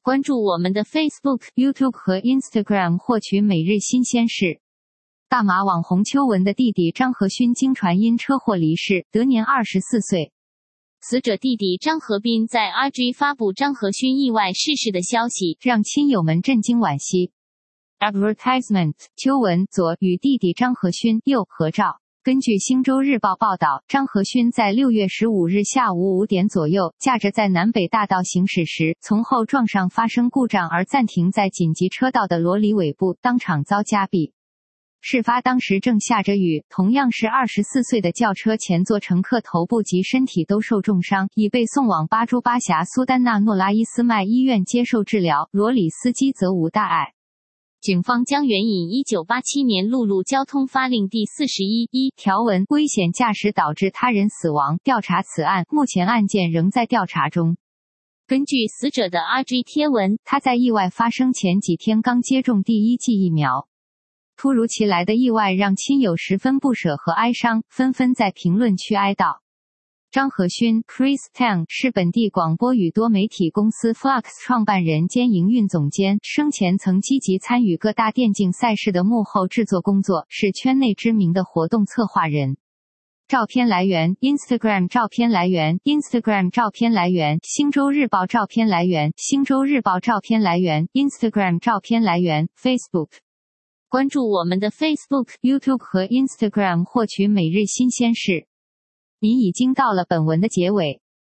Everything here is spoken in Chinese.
关注我们的 Facebook、YouTube 和 Instagram 获取每日新鲜事。大马网红邱文的弟弟张和勋经传因车祸离世，得年24岁。死者弟弟张和斌在 IG 发布张和勋意外逝世的消息，让亲友们震惊惋惜。Advertisement 邱文左与弟弟张和勋右合照。根据星洲日报报道，张和勋在6月15日下午5点左右，驾着在南北大道行驶时，从后撞上发生故障而暂停在紧急车道的罗里尾部，当场遭夹毙。事发当时正下着雨，同样是24岁的轿车前座乘客头部及身体都受重伤，已被送往巴珠巴峡苏丹纳诺拉伊斯麦医院接受治疗，罗里司机则无大碍。警方将援引1987年陆路交通法令第41.1条文危险驾驶导致他人死亡调查此案，目前案件仍在调查中。根据死者的 RG 贴文，他在意外发生前几天刚接种第1剂疫苗。突如其来的意外让亲友十分不舍和哀伤，纷纷在评论区哀悼。张和勋 Chris Tang 是本地广播与多媒体公司 Flux 创办人兼营运总监，生前曾积极参与各大电竞赛事的幕后制作工作，是圈内知名的活动策划人。照片来源 Instagram 照片来源 Instagram 照片来源星洲日报照片来源星洲日报照片来源 Instagram 照片来源 Facebook。 关注我们的 Facebook、YouTube 和 Instagram 获取每日新鲜事。您已经到了本文的结尾，